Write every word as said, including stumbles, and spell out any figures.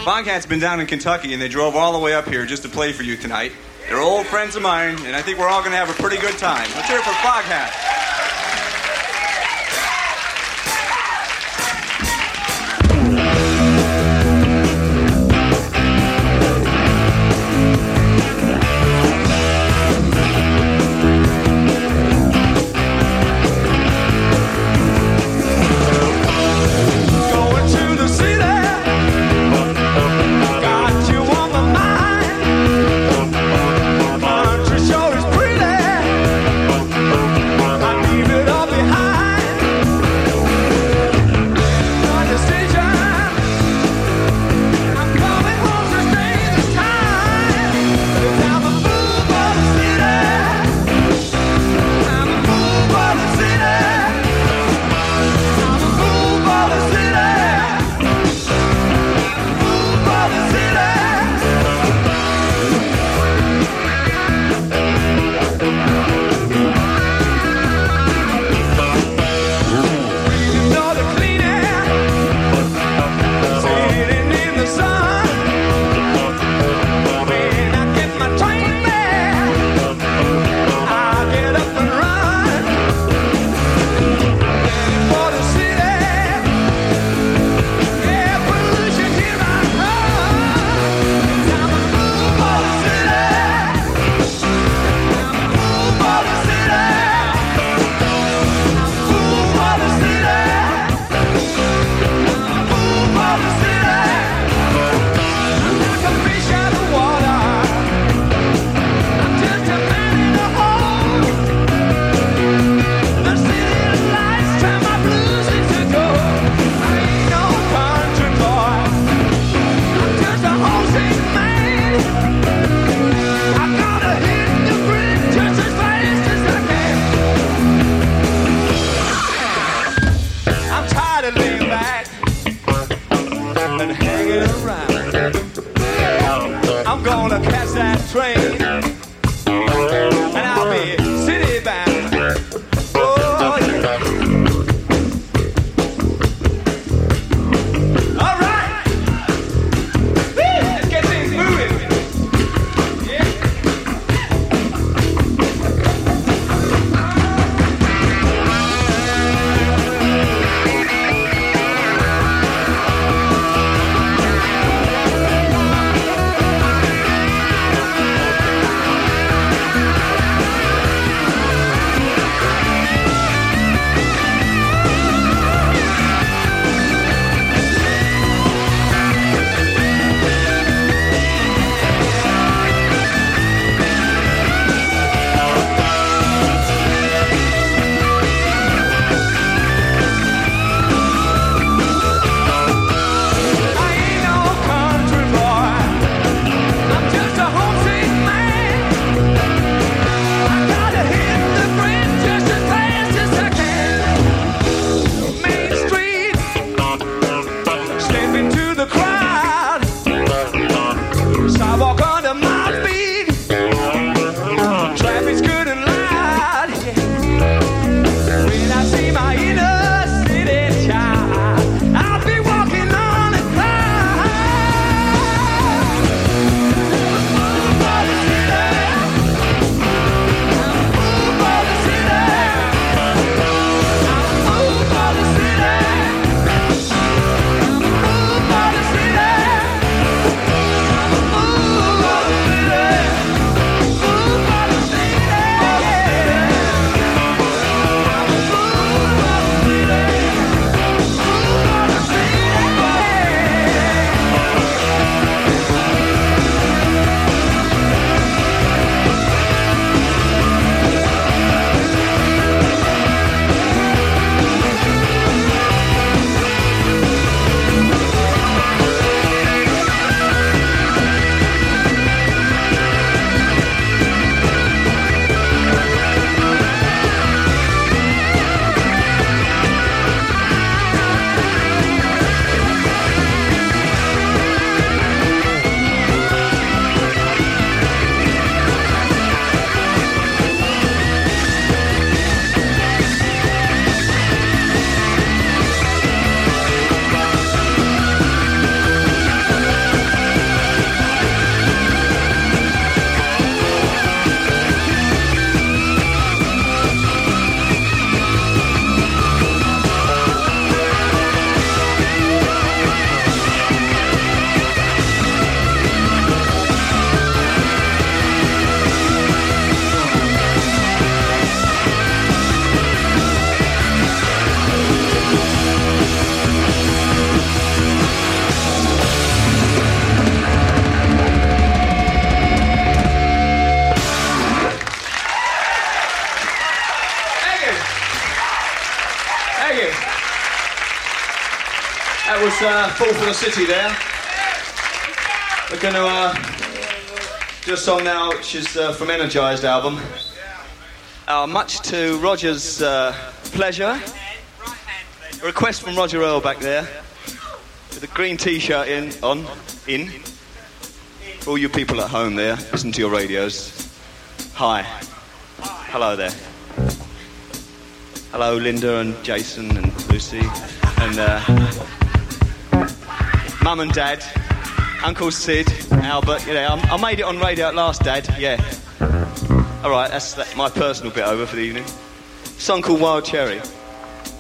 Foghat's been down in Kentucky, and they drove all the way up here just to play for you tonight. They're old friends of mine, and I think we're all going to have a pretty good time. Let's hear it for Foghat. I'm gonna catch that train, and I'll be city bound. Oh, yeah. All right, woo, let's get things moving. Yeah. was uh, Fall for the City there. We're going to uh, do a song now which is uh, from Energised album. Uh, much to Roger's uh, pleasure. A request from Roger Earl back there with a green t-shirt in, on, in. For all you people at home there, listen to your radios. Hi. Hello there. Hello Linda and Jason and Lucy and uh, Mum and Dad, Uncle Sid, Albert. You know, I, I made it on radio at last, Dad. Yeah. All right, that's, that's my personal bit over for the evening. A song called Wild Cherry.